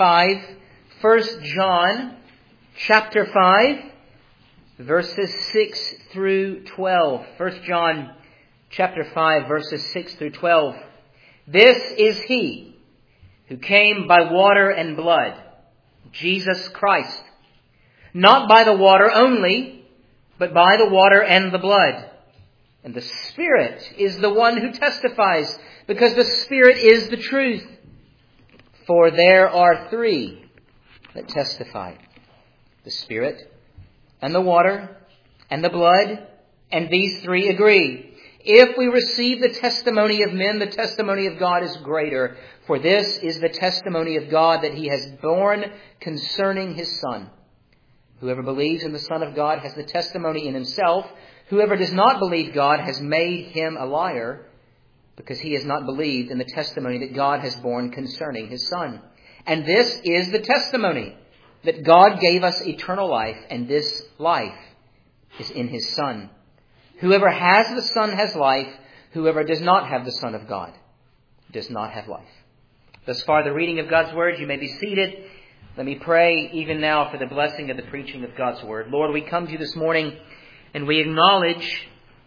5, 1 John chapter 5, verses 6 through 12. 1 John chapter 5, verses 6 through 12. This is he who came by water and blood, Jesus Christ. Not by the water only, but by the water and the blood. And the Spirit is the one who testifies, because the Spirit is the truth. For there are three that testify: the Spirit, and the water, and the blood, and these three agree. If we receive the testimony of men, the testimony of God is greater. For this is the testimony of God, that he has borne concerning his Son. Whoever believes in the Son of God has the testimony in himself. Whoever does not believe God has made him a liar, because he has not believed in the testimony that God has borne concerning his Son. And this is the testimony, that God gave us eternal life, and this life is in his Son. Whoever has the Son has life. Whoever does not have the Son of God does not have life. Thus far, the reading of God's Word. You may be seated. Let me pray even now for the blessing of the preaching of God's Word. Lord, we come to you this morning and we acknowledge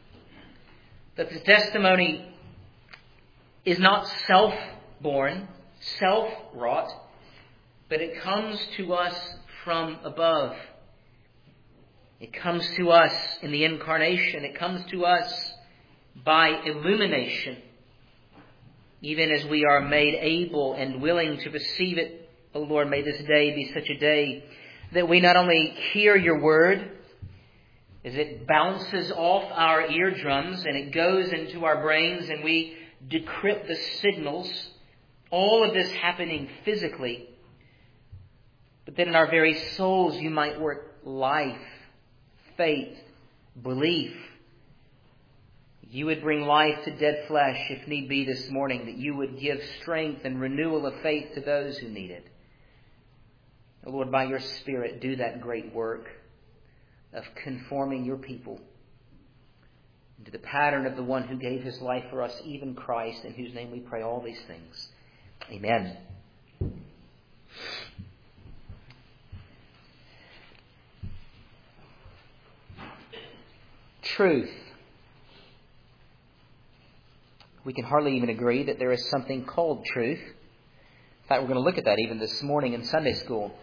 that the testimony is not self-born, self-wrought, but it comes to us from above. It comes to us in the incarnation. It comes to us by illumination. Even as we are made able and willing to receive it, O Lord, may this day be such a day that we not only hear your word as it bounces off our eardrums and it goes into our brains and we decrypt the signals, all of this happening physically, but then in our very souls you might work life, faith, belief. You would bring life to dead flesh if need be this morning, that you would give strength and renewal of faith to those who need it. Oh Lord, by your Spirit, do that great work of conforming your people to the pattern of the one who gave his life for us, even Christ, in whose name we pray all these things. Amen. Truth. We can hardly even agree that there is something called truth. In fact, we're going to look at that even this morning in Sunday school.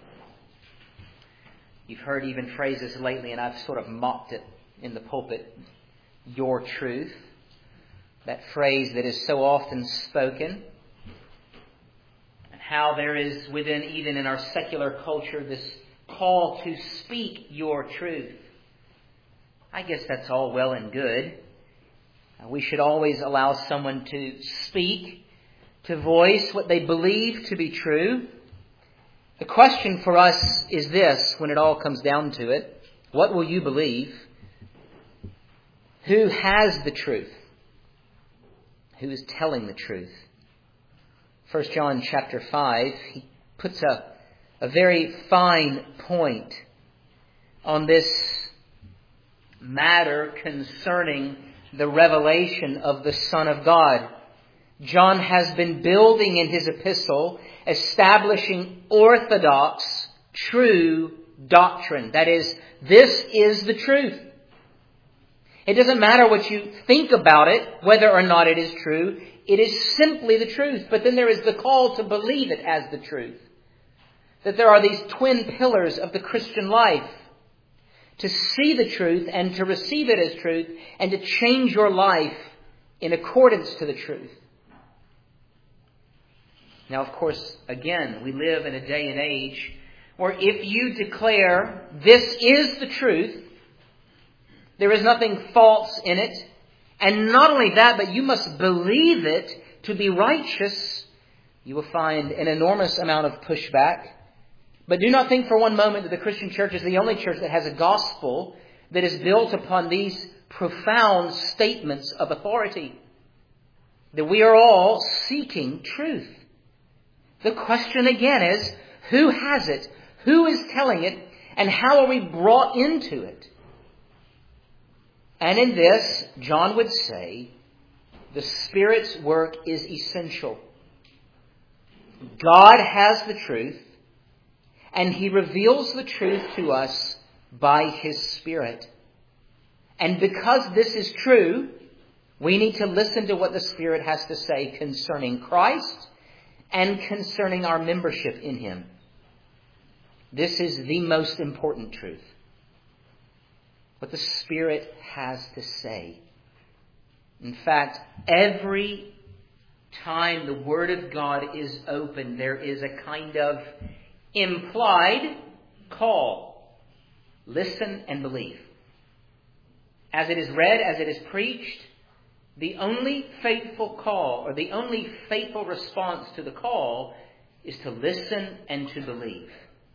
You've heard even phrases lately, and I've sort of mocked it in the pulpit. Your truth. That phrase that is so often spoken. And how there is within, even in our secular culture, this call to speak your truth. I guess that's all well and good. We should always allow someone to speak, to voice what they believe to be true. The question for us is this, when it all comes down to it: what will you believe? Who has the truth? Who is telling the truth? 1 John chapter 5, he puts a very fine point on this matter concerning the revelation of the Son of God. John has been building in his epistle, establishing orthodox, true doctrine. That is, this is the truth. It doesn't matter what you think about it, whether or not it is true. It is simply the truth. But then there is the call to believe it as the truth. That there are these twin pillars of the Christian life. To see the truth and to receive it as truth and to change your life in accordance to the truth. Now, of course, again, we live in a day and age where if you declare this is the truth, there is nothing false in it. And not only that, but you must believe it to be righteous, you will find an enormous amount of pushback. But do not think for one moment that the Christian church is the only church that has a gospel that is built upon these profound statements of authority. That we are all seeking truth. The question again is, who has it? Who is telling it? And how are we brought into it? And in this, John would say, the Spirit's work is essential. God has the truth, and He reveals the truth to us by His Spirit. And because this is true, we need to listen to what the Spirit has to say concerning Christ and concerning our membership in Him. This is the most important truth. What the Spirit has to say. In fact, every time the Word of God is open, there is a kind of implied call. Listen and believe. As it is read, as it is preached, the only faithful call, or the only faithful response to the call, is to listen and to believe.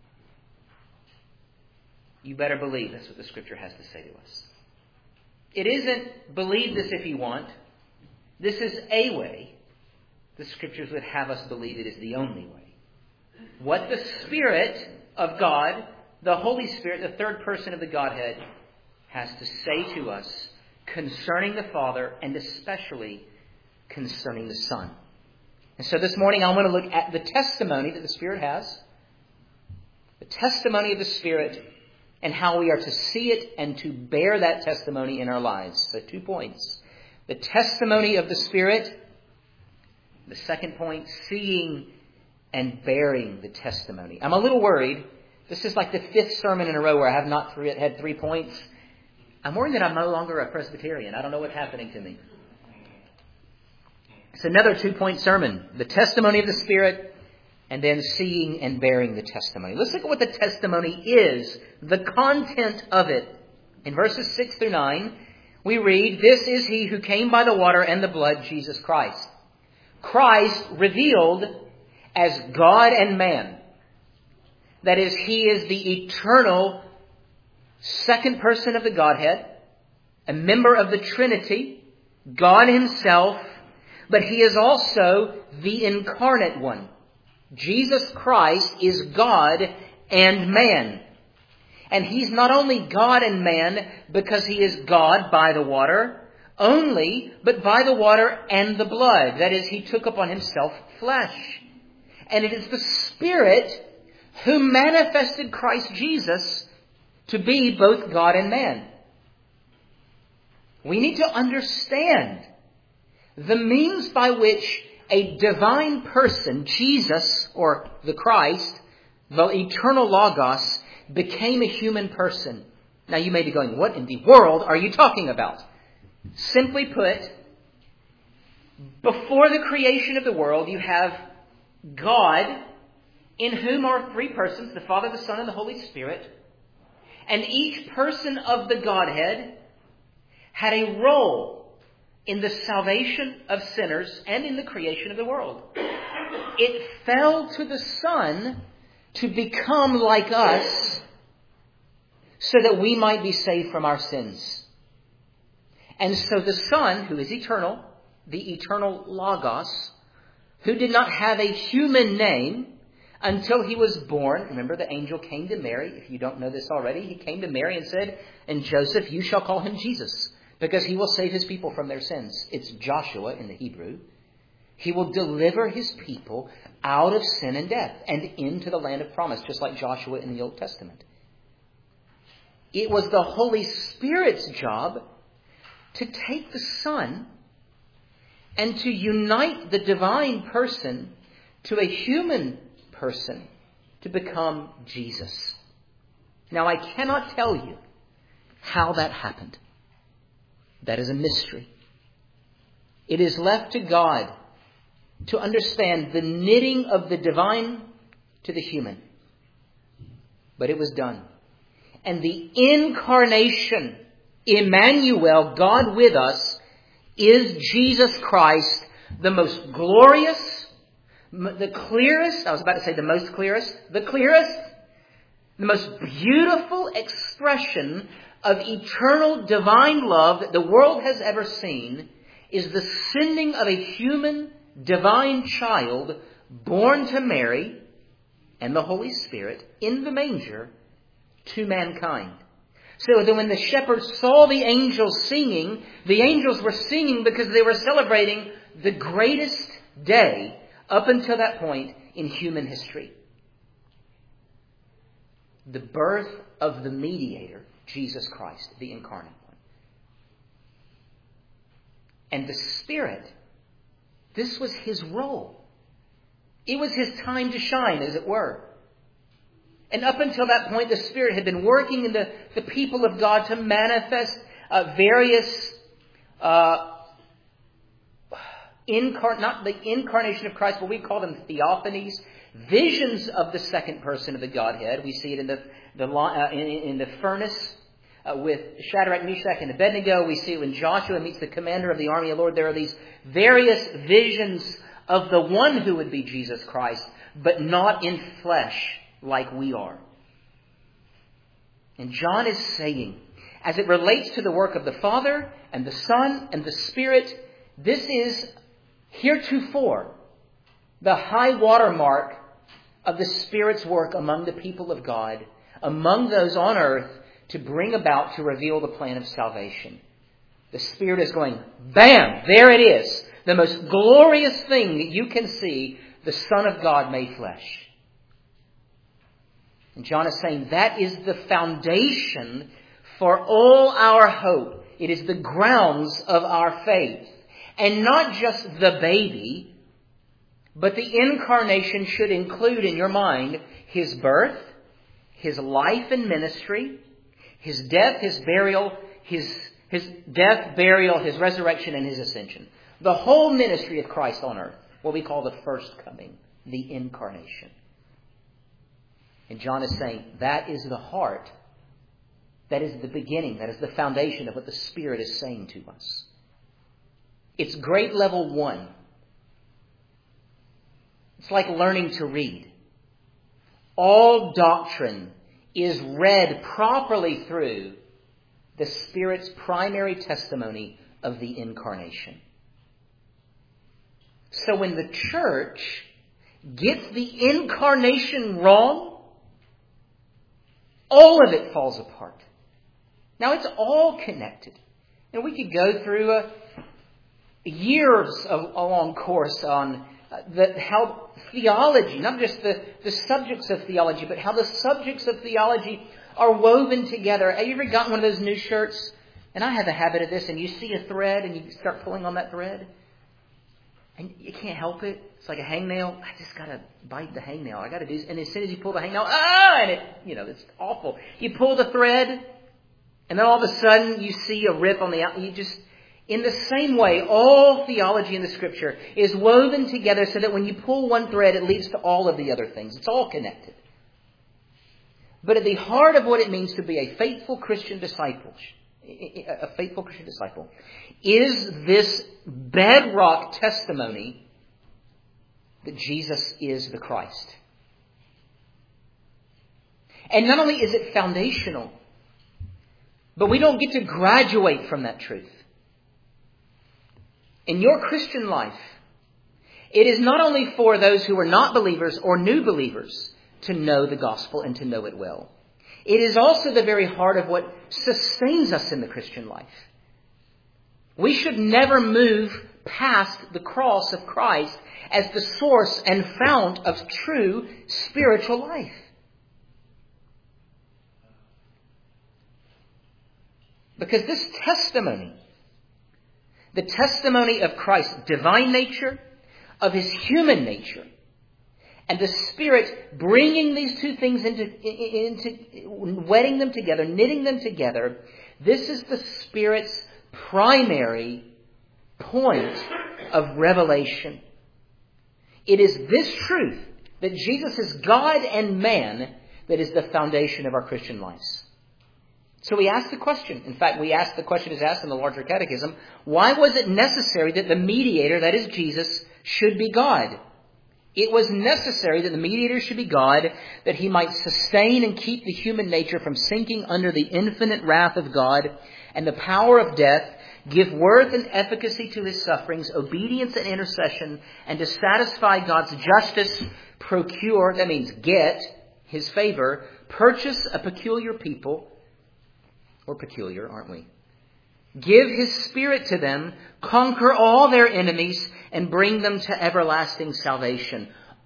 You better believe. That's what the Scripture has to say to us. It isn't believe this if you want. This is a way. The Scriptures would have us believe it is the only way. What the Spirit of God, the Holy Spirit, the third person of the Godhead, has to say to us concerning the Father and especially concerning the Son. And so this morning I want to look at the testimony that the Spirit has. The testimony of the Spirit and how we are to see it and to bear that testimony in our lives. So 2 points. The testimony of the Spirit. The second point, seeing and bearing the testimony. I'm a little worried. This is like the 5th sermon in a row where I have not had 3 points. I'm worried that I'm no longer a Presbyterian. I don't know what's happening to me. It's another 2-point sermon. The testimony of the Spirit, and then seeing and bearing the testimony. Let's look at what the testimony is, the content of it. In verses 6 through 9, we read, "This is He who came by the water and the blood, Jesus Christ. Christ revealed as God and man. That is, He is the eternal second person of the Godhead, a member of the Trinity, God Himself, but He is also the incarnate one. Jesus Christ is God and man. And He's not only God and man because He is God by the water only, but by the water and the blood. That is, He took upon Himself flesh. And it is the Spirit who manifested Christ Jesus to be both God and man. We need to understand the means by which a divine person, Jesus, or the Christ, the eternal Logos, became a human person. Now you may be going, what in the world are you talking about? Simply put, before the creation of the world, you have God, in whom are 3 persons, the Father, the Son, and the Holy Spirit. And each person of the Godhead had a role in the salvation of sinners and in the creation of the world. It fell to the Son to become like us so that we might be saved from our sins. And so the Son, who is eternal, the eternal Logos, who did not have a human name until He was born. Remember, the angel came to Mary. If you don't know this already, he came to Mary and said, "And Joseph, you shall call him Jesus, because He will save His people from their sins." It's Joshua in the Hebrew. He will deliver His people out of sin and death and into the land of promise, just like Joshua in the Old Testament. It was the Holy Spirit's job to take the Son and to unite the divine person to a human person to become Jesus. Now, I cannot tell you how that happened. That is a mystery. It is left to God to understand the knitting of the divine to the human. But it was done. And the incarnation, Emmanuel, God with us, is Jesus Christ, the most glorious, the clearest, I was about to say the most clearest, the clearest, the most beautiful expression of eternal divine love that the world has ever seen is the sending of a human divine child born to Mary and the Holy Spirit in the manger to mankind. So that when the shepherds saw the angels singing, the angels were singing because they were celebrating the greatest day up until that point in human history. The birth of the mediator, Jesus Christ, the incarnate one. And the Spirit, this was his role. It was his time to shine, as it were. And up until that point, the Spirit had been working in the people of God to manifest various, not the incarnation of Christ, but we call them theophanies, visions of the second person of the Godhead. We see it in the furnace with Shadrach, Meshach, and Abednego. We see it when Joshua meets the commander of the army of the Lord. There are these various visions of the one who would be Jesus Christ, but not in flesh like we are. And John is saying, as it relates to the work of the Father and the Son and the Spirit, this is heretofore the high watermark of the Spirit's work among the people of God, among those on earth, to bring about, to reveal the plan of salvation. The Spirit is going, bam, there it is. The most glorious thing that you can see, the Son of God made flesh. And John is saying that is the foundation for all our hope. It is the grounds of our faith. And not just the baby, but the incarnation should include in your mind his birth, his life and ministry, his death, his burial, his death, burial, his resurrection, and his ascension. The whole ministry of Christ on earth, what we call the first coming, the incarnation. And John is saying that is the heart, that is the beginning, that is the foundation of what the Spirit is saying to us. It's grade level 1. It's like learning to read. All doctrine is read properly through the Spirit's primary testimony of the incarnation. So when the church gets the incarnation wrong, all of it falls apart. Now it's all connected. And we could go through years of a long course on how theology, not just the subjects of theology, but how the subjects of theology are woven together. Have you ever gotten one of those new shirts? And I have a habit of this, and you see a thread and you start pulling on that thread. And you can't help it. It's like a hangnail. I just got to bite the hangnail. I got to do. And as soon as you pull the hangnail, and it's awful. You pull the thread, and then all of a sudden you see a rip on the out. In the same way, all theology in the Scripture is woven together so that when you pull one thread, it leads to all of the other things. It's all connected. But at the heart of what it means to be a faithful Christian disciple, is this bedrock testimony that Jesus is the Christ. And not only is it foundational, but we don't get to graduate from that truth. In your Christian life, it is not only for those who are not believers or new believers to know the gospel and to know it well. It is also the very heart of what sustains us in the Christian life. We should never move past the cross of Christ as the source and fount of true spiritual life. Because this testimony, the testimony of Christ's divine nature, of his human nature, and the Spirit bringing these two things into wedding them together, knitting them together, this is the Spirit's primary point of revelation. It is this truth that Jesus is God and man that is the foundation of our Christian lives. So we ask the question. In fact, the question is asked in the larger catechism. Why was it necessary that the mediator, that is Jesus, should be God? It was necessary that the mediator should be God, that he might sustain and keep the human nature from sinking under the infinite wrath of God and the power of death, give worth and efficacy to his sufferings, obedience and intercession, and to satisfy God's justice, procure, that means get, his favor, purchase a peculiar people. We're peculiar, aren't we? Give his Spirit to them, conquer all their enemies, and bring them to everlasting salvation.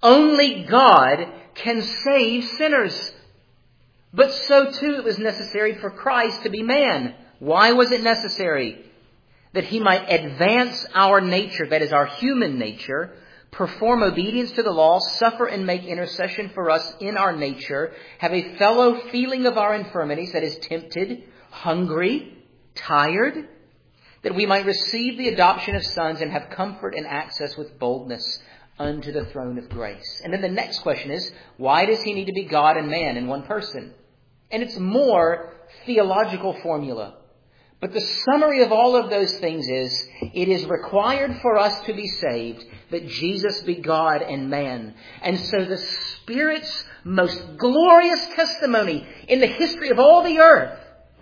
Only God can save sinners. But so too it was necessary for Christ to be man. Why was it necessary? That he might advance our nature, that is our human nature, perform obedience to the law, suffer and make intercession for us in our nature, have a fellow feeling of our infirmities, that is tempted, hungry, tired, that we might receive the adoption of sons and have comfort and access with boldness unto the throne of grace. And then the next question is, why does he need to be God and man in one person? And it's more theological formula. But the summary of all of those things is, it is required for us to be saved that Jesus be God and man. And so the Spirit's most glorious testimony in the history of all the earth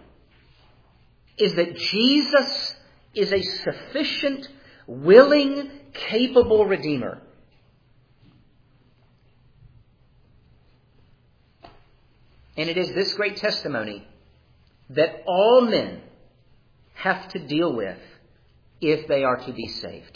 is that Jesus is a sufficient, willing, capable Redeemer. And it is this great testimony that all men have to deal with if they are to be saved.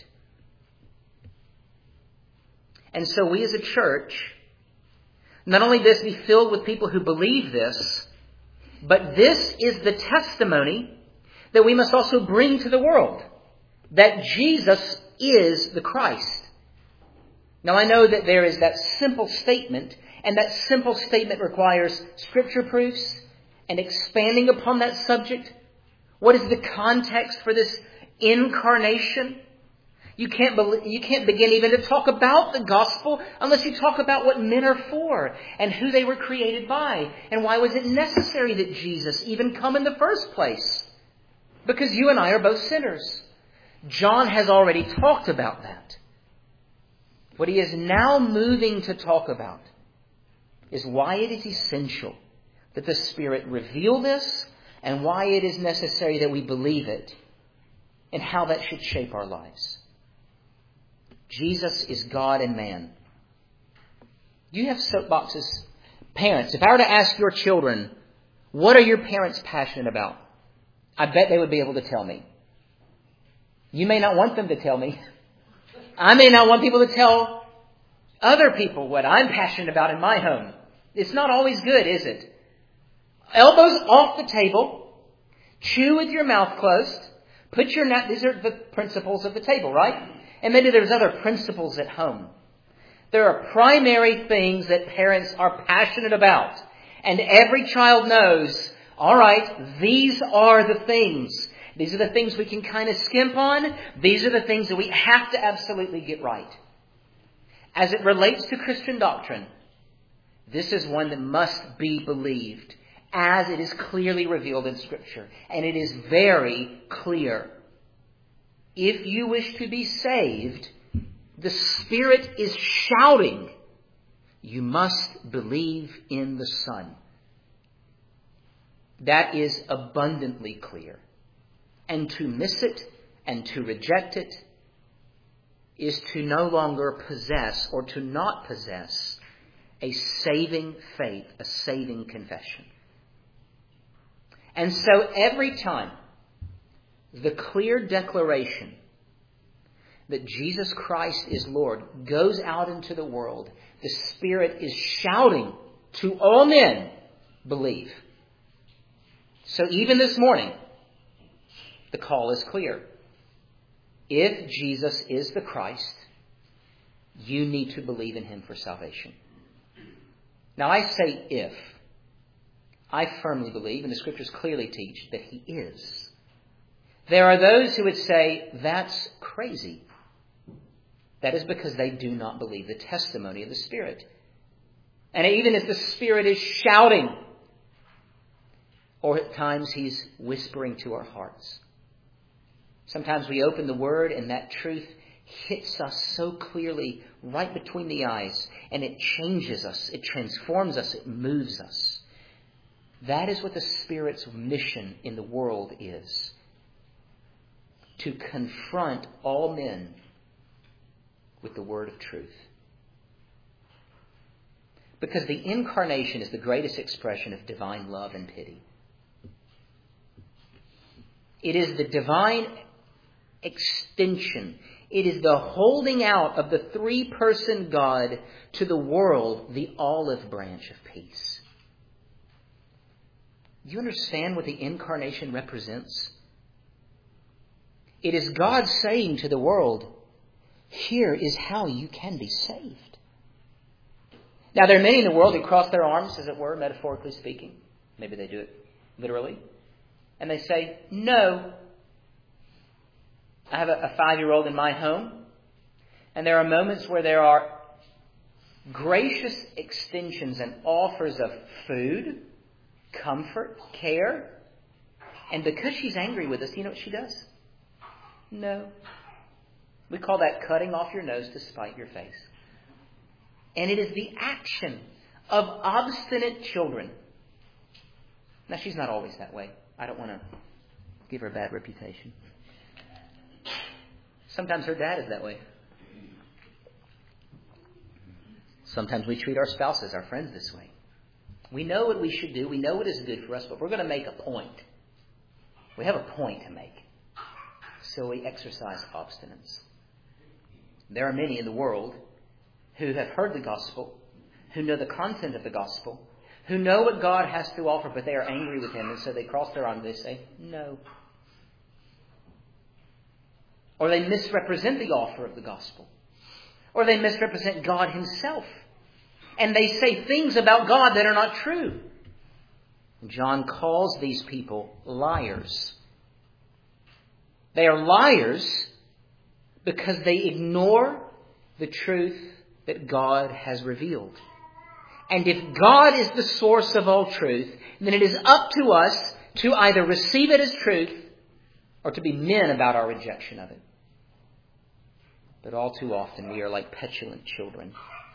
And so we as a church, not only this be filled with people who believe this, but this is the testimony that we must also bring to the world, that Jesus is the Christ. Now I know that there is that simple statement, and that simple statement requires scripture proofs and expanding upon that subject. What is the context for this incarnation? You can't begin even to talk about the gospel unless you talk about what men are for and who they were created by. And why was it necessary that Jesus even come in the first place? Because you and I are both sinners. John has already talked about that. What he is now moving to talk about is why it is essential that the Spirit reveal this, and why it is necessary that we believe it, and how that should shape our lives. Jesus is God and man. You have soapboxes. Parents, if I were to ask your children, what are your parents passionate about? I bet they would be able to tell me. You may not want them to tell me. I may not want people to tell other people what I'm passionate about in my home. It's not always good, is it? Elbows off the table. Chew with your mouth closed. These are the principles of the table, right? And maybe there's other principles at home. There are primary things that parents are passionate about. And every child knows, all right, these are the things. These are the things we can kind of skimp on. These are the things that we have to absolutely get right. As it relates to Christian doctrine, this is one that must be believed as it is clearly revealed in Scripture. And it is very clear. If you wish to be saved, the Spirit is shouting, you must believe in the Son. That is abundantly clear. And to miss it and to reject it is to no longer possess or to not possess a saving faith, a saving confession. And so every time the clear declaration that Jesus Christ is Lord goes out into the world, the Spirit is shouting to all men, believe. So even this morning, the call is clear. If Jesus is the Christ, you need to believe in him for salvation. Now I say if. I firmly believe, and the Scriptures clearly teach, that he is. There are those who would say, that's crazy. That is because they do not believe the testimony of the Spirit. And even if the Spirit is shouting, or at times he's whispering to our hearts. Sometimes we open the Word and that truth hits us so clearly right between the eyes, and it changes us, it transforms us, it moves us. That is what the Spirit's mission in the world is. To confront all men with the word of truth. Because the incarnation is the greatest expression of divine love and pity. It is the divine extension. It is the holding out of the three-person God to the world, the olive branch of peace. Do you understand what the incarnation represents? It is God saying to the world, here is how you can be saved. Now, there are many in the world who cross their arms, as it were, metaphorically speaking. Maybe they do it literally. And they say, no. I have a 5-year-old in my home. And there are moments where there are gracious extensions and offers of food, comfort, care. And because she's angry with us, you know what she does? No. We call that cutting off your nose to spite your face. And it is the action of obstinate children. Now, she's not always that way. I don't want to give her a bad reputation. Sometimes her dad is that way. Sometimes we treat our spouses, our friends, this way. We know what we should do. We know what is good for us, but we're going to make a point. We have a point to make. So we exercise obstinance. There are many in the world who have heard the gospel, who know the content of the gospel, who know what God has to offer, but they are angry with Him, and so they cross their arms and they say, no. Or they misrepresent the offer of the gospel. Or they misrepresent God Himself. And they say things about God that are not true. John calls these people liars. They are liars because they ignore the truth that God has revealed. And if God is the source of all truth, then it is up to us to either receive it as truth or to be men about our rejection of it. But all too often we are like petulant children.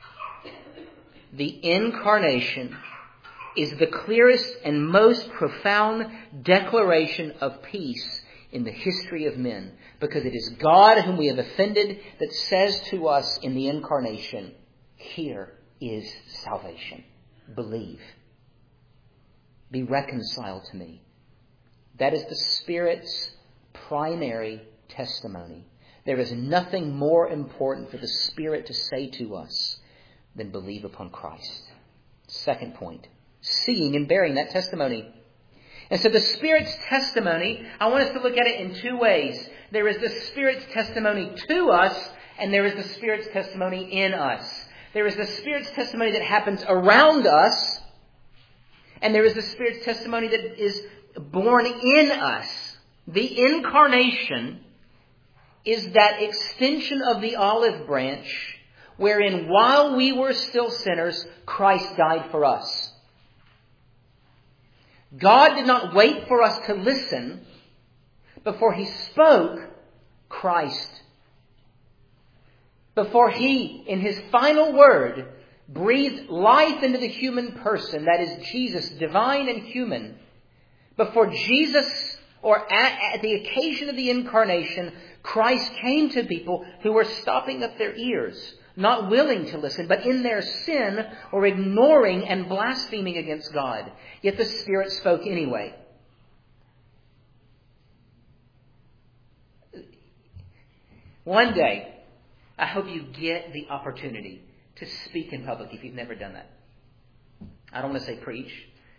The incarnation is the clearest and most profound declaration of peace in the history of men, because it is God whom we have offended that says to us in the incarnation, here is salvation. Believe. Be reconciled to me. That is the Spirit's primary testimony. There is nothing more important for the Spirit to say to us than believe upon Christ. Second point, seeing and bearing that testimony. And so the Spirit's testimony, I want us to look at it in two ways. There is the Spirit's testimony to us, and there is the Spirit's testimony in us. There is the Spirit's testimony that happens around us, and there is the Spirit's testimony that is born in us. The incarnation is that extension of the olive branch wherein while we were still sinners, Christ died for us. God did not wait for us to listen before He spoke Christ. Before He, in His final word, breathed life into the human person, that is Jesus, divine and human. Before Jesus, or at the occasion of the incarnation, Christ came to people who were stopping up their ears, not willing to listen, but in their sin or ignoring and blaspheming against God. Yet the Spirit spoke anyway. One day, I hope you get the opportunity to speak in public if you've never done that. I don't want to say preach.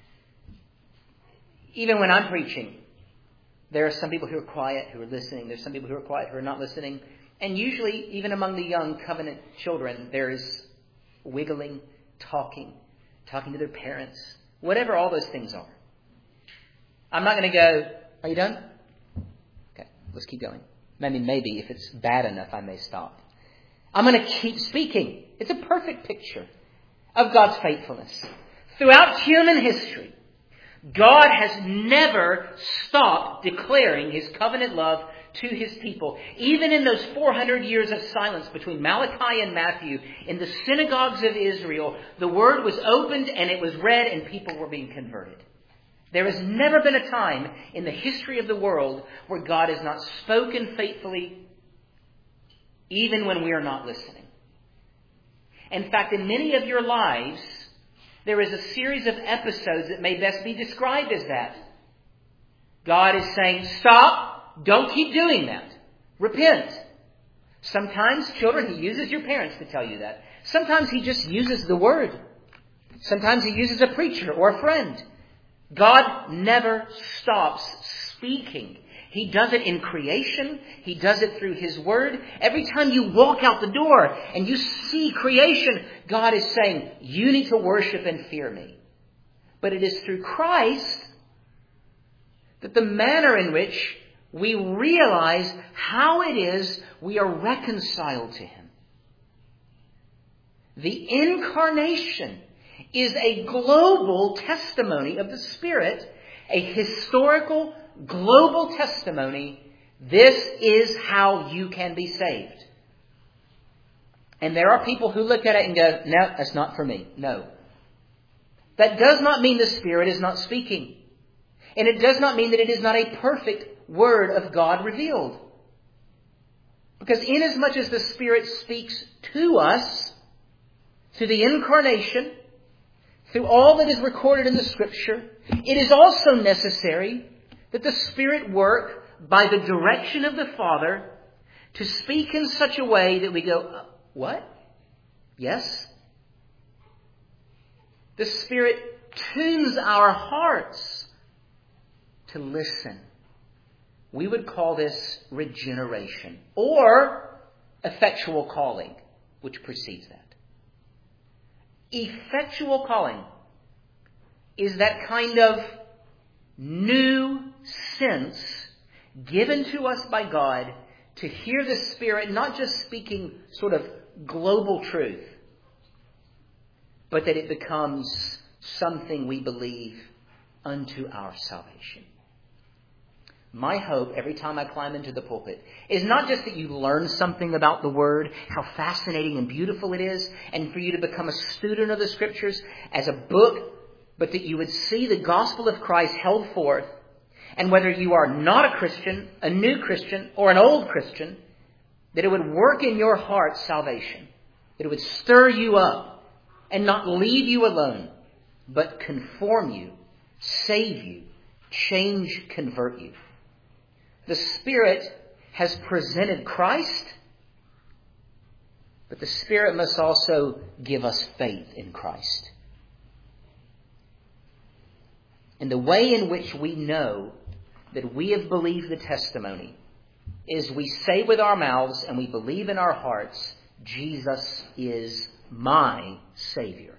Even when I'm preaching, there are some people who are quiet, who are listening. There's some people who are quiet, who are not listening. And usually, even among the young covenant children, there's wiggling, talking to their parents, whatever all those things are. I'm not going to go, are you done? Okay, let's keep going. Maybe if it's bad enough, I may stop. I'm going to keep speaking. It's a perfect picture of God's faithfulness. Throughout human history, God has never stopped declaring His covenant love to His people. Even in those 400 years of silence between Malachi and Matthew, in the synagogues of Israel, the word was opened and it was read and people were being converted. There has never been a time in the history of the world where God has not spoken faithfully, even when we are not listening. In fact, in many of your lives, there is a series of episodes that may best be described as that. God is saying, stop, don't keep doing that. Repent. Sometimes, children, He uses your parents to tell you that. Sometimes He just uses the Word. Sometimes He uses a preacher or a friend. God never stops speaking. He does it in creation. He does it through His Word. Every time you walk out the door and you see creation, God is saying, you need to worship and fear me. But it is through Christ that the manner in which we realize how it is we are reconciled to Him. The incarnation is a global testimony of the Spirit, a historical, global testimony. This is how you can be saved. And there are people who look at it and go, no, that's not for me. No. That does not mean the Spirit is not speaking. And it does not mean that it is not a perfect Word of God revealed. Because inasmuch as the Spirit speaks to us, through the incarnation, through all that is recorded in the Scripture, it is also necessary that the Spirit work by the direction of the Father to speak in such a way that we go, what? Yes? The Spirit tunes our hearts to listen. We would call this regeneration or effectual calling, which precedes that. Effectual calling is that kind of new sense given to us by God to hear the Spirit not just speaking sort of global truth, but that it becomes something we believe unto our salvation. My hope every time I climb into the pulpit is not just that you learn something about the Word, how fascinating and beautiful it is, and for you to become a student of the Scriptures as a book, but that you would see the gospel of Christ held forth, and whether you are not a Christian, a new Christian, or an old Christian, that it would work in your heart salvation, that it would stir you up and not leave you alone, but conform you, save you, change, convert you. The Spirit has presented Christ, but the Spirit must also give us faith in Christ. And the way in which we know that we have believed the testimony is we say with our mouths and we believe in our hearts, Jesus is my Savior.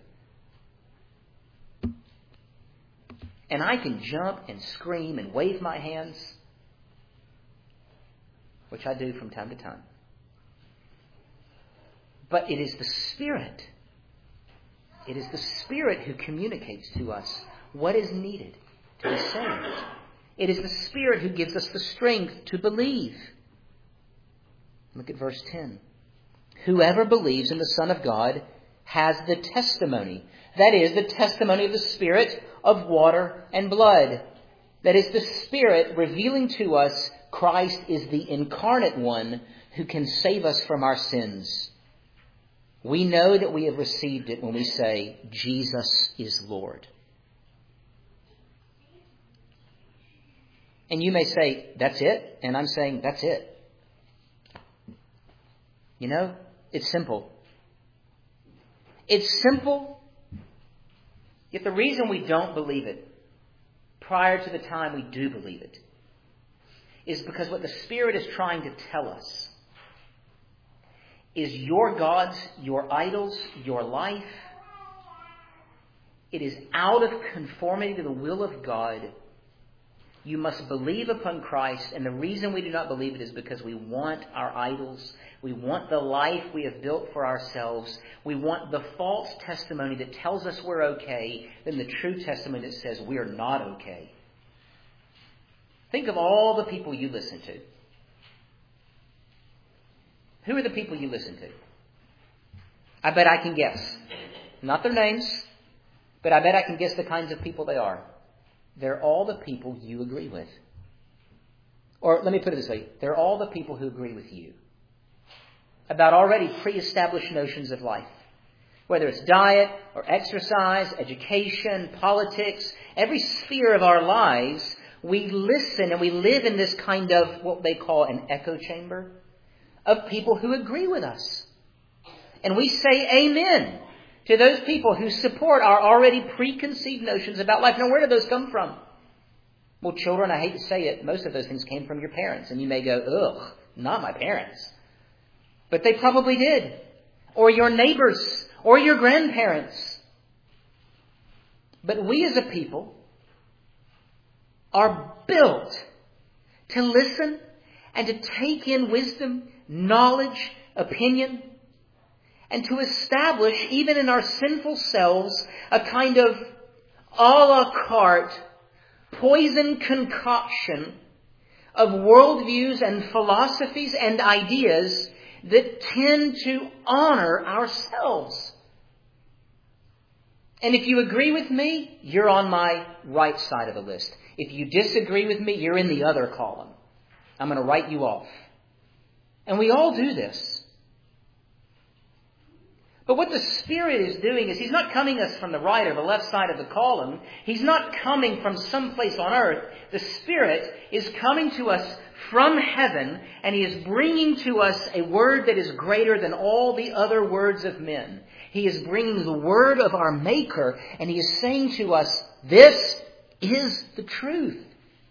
And I can jump and scream and wave my hands, which I do from time to time. But it is the Spirit. It is the Spirit who communicates to us what is needed to be saved. It is the Spirit who gives us the strength to believe. Look at verse 10. Whoever believes in the Son of God has the testimony. That is, the testimony of the Spirit of water and blood. That is, the Spirit revealing to us Christ is the incarnate one who can save us from our sins. We know that we have received it when we say, Jesus is Lord. And you may say, that's it? And I'm saying, that's it. You know, it's simple. It's simple, yet the reason we don't believe it prior to the time we do believe it is because what the Spirit is trying to tell us is your gods, your idols, your life, it is out of conformity to the will of God. You must believe upon Christ, and the reason we do not believe it is because we want our idols. We want the life we have built for ourselves. We want the false testimony that tells us we're okay than the true testimony that says we're not okay. Think of all the people you listen to. Who are the people you listen to? I bet I can guess. Not their names, but I bet I can guess the kinds of people they are. They're all the people you agree with. Or let me put it this way. They're all the people who agree with you about already pre-established notions of life. Whether it's diet or exercise, education, politics, every sphere of our lives, we listen and we live in this kind of what they call an echo chamber of people who agree with us. And we say amen to those people who support our already preconceived notions about life. Now, where do those come from? Well, children, I hate to say it, most of those things came from your parents. And you may go, ugh, not my parents. But they probably did. Or your neighbors, or your grandparents. But we as a people are built to listen and to take in wisdom, knowledge, opinion, and to establish, even in our sinful selves, a kind of a la carte, poison concoction of worldviews and philosophies and ideas that tend to honor ourselves. And if you agree with me, you're on my right side of the list. If you disagree with me, you're in the other column. I'm going to write you off. And we all do this. But what the Spirit is doing is He's not coming us from the right or the left side of the column. He's not coming from someplace on earth. The Spirit is coming to us from heaven, and He is bringing to us a word that is greater than all the other words of men. He is bringing the word of our Maker, and He is saying to us, this is the truth.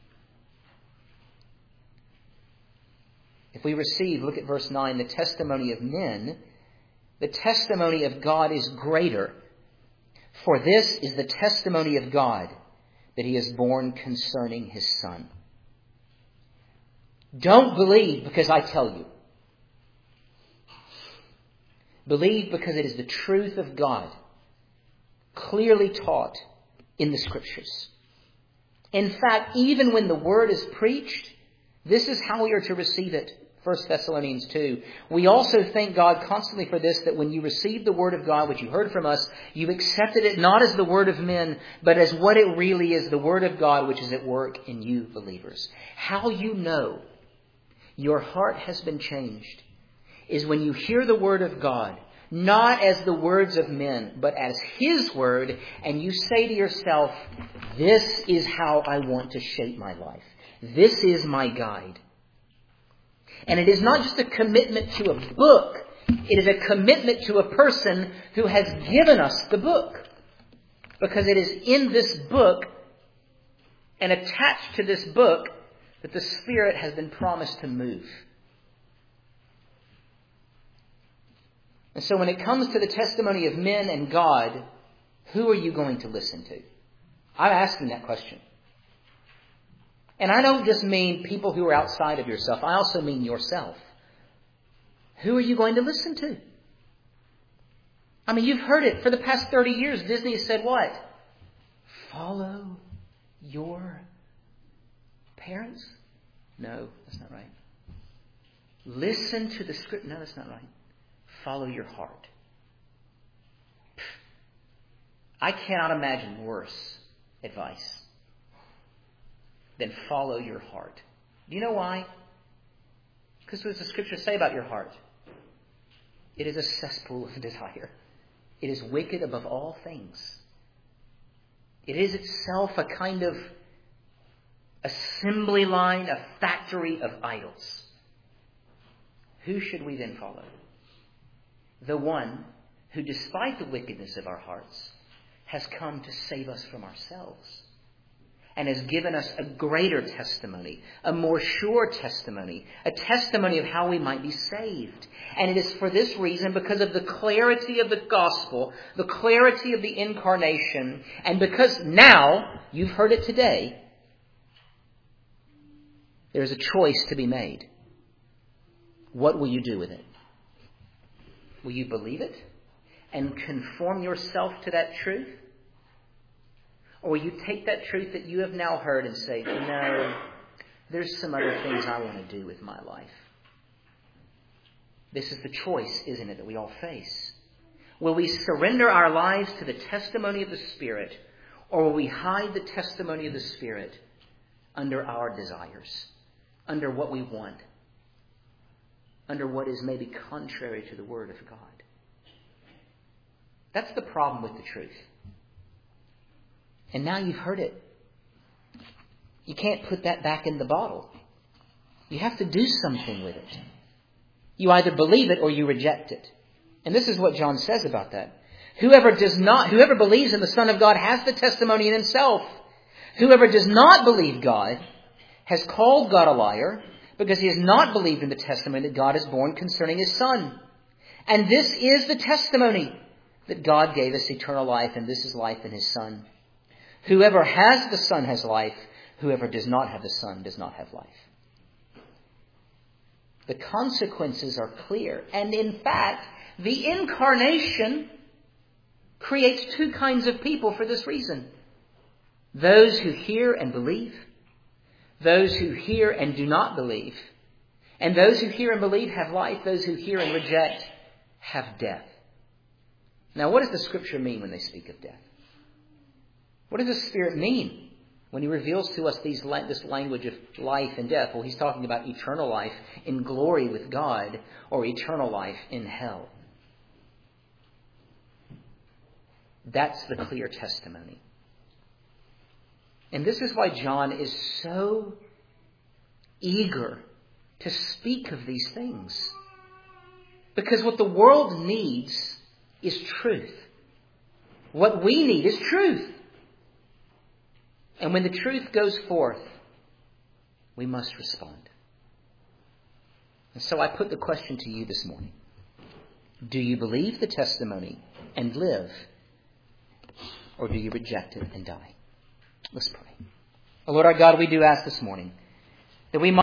If we receive, look at verse 9, the testimony of men, the testimony of God is greater. For this is the testimony of God, that He is born concerning His Son. Don't believe because I tell you. Believe because it is the truth of God, clearly taught in the Scriptures. In fact, even when the Word is preached, this is how we are to receive it. 1 Thessalonians 2. We also thank God constantly for this, that when you received the Word of God, which you heard from us, you accepted it not as the word of men, but as what it really is, the Word of God, which is at work in you believers. How you know your heart has been changed is when you hear the Word of God, not as the words of men, but as His Word, and you say to yourself, this is how I want to shape my life. This is my guide. And it is not just a commitment to a book. It is a commitment to a person who has given us the book. Because it is in this book and attached to this book that the Spirit has been promised to move. And so when it comes to the testimony of men and God, who are you going to listen to? I'm asking that question. And I don't just mean people who are outside of yourself. I also mean yourself. Who are you going to listen to? I mean, you've heard it. For the past 30 years, Disney has said what? Follow your parents? No, that's not right. Listen to the script. No, that's not right. Follow your heart. I cannot imagine worse advice than follow your heart. Do you know why? Because what does the Scripture say about your heart? It is a cesspool of desire. It is wicked above all things. It is itself a kind of assembly line, a factory of idols. Who should we then follow? The one who, despite the wickedness of our hearts, has come to save us from ourselves and has given us a greater testimony, a more sure testimony, a testimony of how we might be saved. And it is for this reason, because of the clarity of the gospel, the clarity of the incarnation, and because now, you've heard it today, there's a choice to be made. What will you do with it? Will you believe it and conform yourself to that truth? Or will you take that truth that you have now heard and say, no, there's some other things I want to do with my life? This is the choice, isn't it, that we all face? Will we surrender our lives to the testimony of the Spirit, or will we hide the testimony of the Spirit under our desires, under what we want, under what is maybe contrary to the Word of God? That's the problem with the truth. And now you've heard it. You can't put that back in the bottle. You have to do something with it. You either believe it or you reject it. And this is what John says about that. Whoever believes in the Son of God has the testimony in himself. Whoever does not believe God has called God a liar, because he has not believed in the testimony that God has borne concerning his Son. And this is the testimony, that God gave us eternal life, and this is life in his Son. Whoever has the Son has life. Whoever does not have the Son does not have life. The consequences are clear. And in fact, the incarnation creates two kinds of people for this reason. Those who hear and believe. Those who hear and do not believe. And those who hear and believe have life. Those who hear and reject have death. Now, what does the Scripture mean when they speak of death? What does the Spirit mean when he reveals to us this language of life and death? Well, he's talking about eternal life in glory with God, or eternal life in hell. That's the clear testimony. And this is why John is so eager to speak of these things. Because what the world needs is truth. What we need is truth. And when the truth goes forth, we must respond. And so I put the question to you this morning. Do you believe the testimony and live? Or do you reject it and die? Let's pray. Oh Lord our God, we do ask this morning that we might